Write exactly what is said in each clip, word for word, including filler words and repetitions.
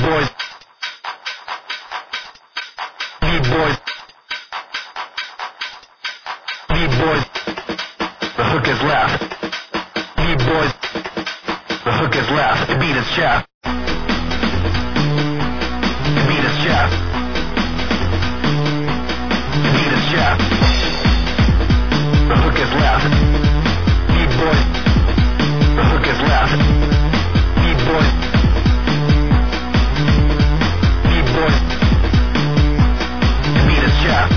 boys. Beat boys. Beat boys. The hook is left. Beat boys. The hook is left. The beat is shaft. The beat is shaft. The beat is shaft. The hook is left. Beat boys. The hook is left. Beat boys. Beat boys. The beat is shaft.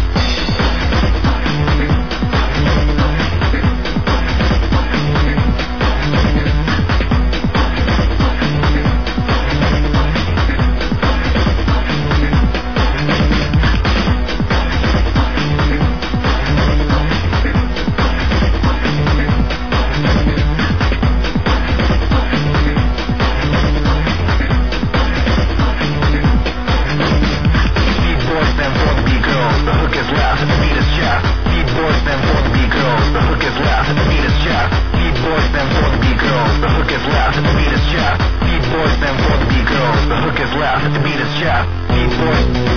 The beat is shaft. Beat boys.